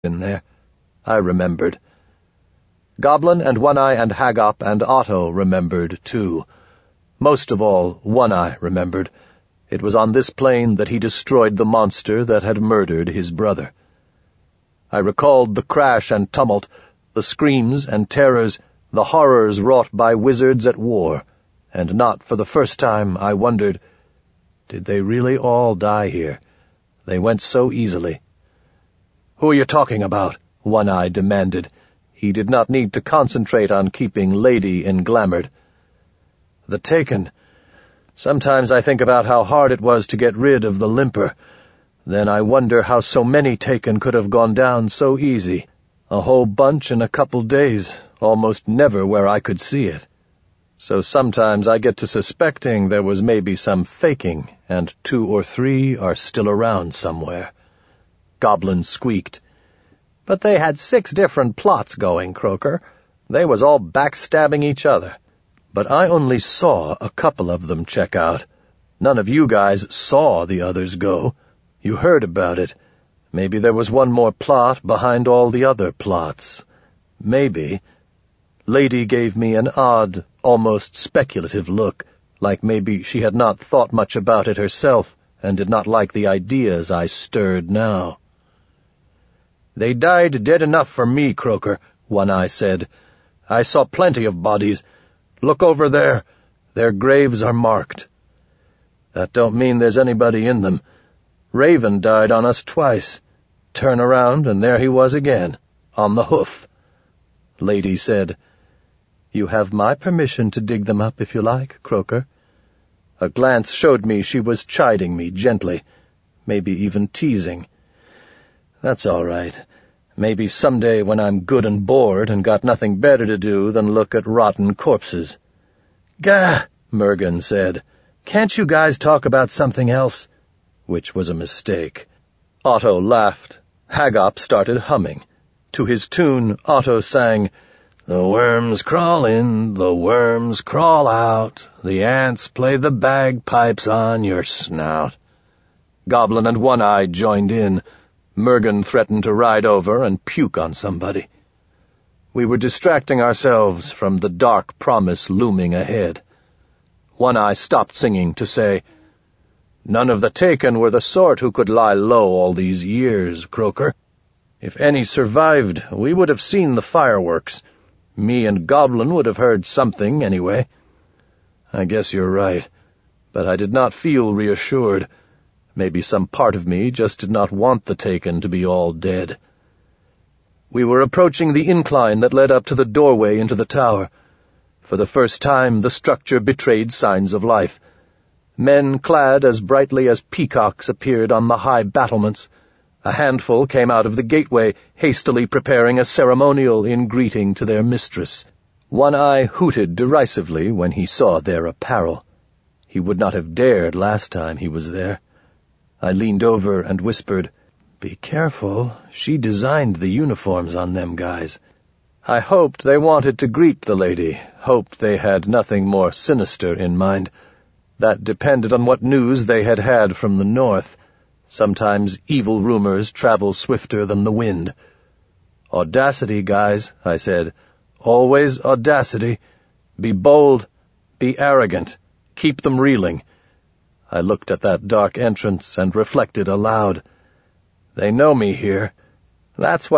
in there. I remembered. Goblin and One-Eye and Haggop and Otto remembered, too. Most of all, One-Eye remembered. It was on this plain that he destroyed the monster that had murdered his brother. I recalled the crash and tumult, the screams and terrors, the horrors wrought by wizards at war, and not for the first time I wondered, did they really all die here? They went so easily. "Who are you talking about?" One-Eye demanded. He did not need to concentrate on keeping Lady englamoured. "The Taken. Sometimes I think about how hard it was to get rid of the limper. Then I wonder how so many Taken could have gone down so easy. A whole bunch in a couple days, almost never where I could see it. So sometimes I get to suspecting there was maybe some faking, and 2 or 3 are still around somewhere." Goblin squeaked. "But they had 6 different plots going, Croaker. They was all backstabbing each other. But I only saw a couple of them check out. None of you guys saw the others go. You heard about it. Maybe there was one more plot behind all the other plots. Maybe." Lady gave me an odd, almost speculative look, like maybe she had not thought much about it herself and did not like the ideas I stirred now. "They died dead enough for me, Croaker," One-Eye said. "I saw plenty of bodies. Look over there. Their graves are marked. That don't mean there's anybody in them. Raven died on us twice. Turn around, and there he was again, on the hoof." Lady said, "You have my permission to dig them up if you like, Croaker." A glance showed me she was chiding me gently, maybe even teasing. "That's all right. Maybe someday when I'm good and bored and got nothing better to do than look at rotten corpses." "Gah!" Mergen said. "Can't you guys talk about something else?" Which was a mistake. Otto laughed. Haggop started humming. To his tune, Otto sang, "The worms crawl in, the worms crawl out, the ants play the bagpipes on your snout." Goblin and One-Eye joined in. Mergen threatened to ride over and puke on somebody. We were distracting ourselves from the dark promise looming ahead. One-Eye stopped singing to say, "None of the Taken were the sort who could lie low all these years, Croaker. If any survived, we would have seen the fireworks. Me and Goblin would have heard something anyway." I guess you're right, but I did not feel reassured. Maybe some part of me just did not want the Taken to be all dead. We were approaching the incline that led up to the doorway into the tower. For the first time, the structure betrayed signs of life. Men clad as brightly as peacocks appeared on the high battlements. A handful came out of the gateway, hastily preparing a ceremonial in greeting to their mistress. One-Eye hooted derisively when he saw their apparel. He would not have dared last time he was there. I leaned over and whispered, "Be careful, she designed the uniforms on them guys." I hoped they wanted to greet the lady, hoped they had nothing more sinister in mind. That depended on what news they had had from the north. Sometimes evil rumors travel swifter than the wind. "Audacity, guys," I said. "Always audacity. Be bold, be arrogant, keep them reeling." I looked at that dark entrance and reflected aloud. They know me here. That's what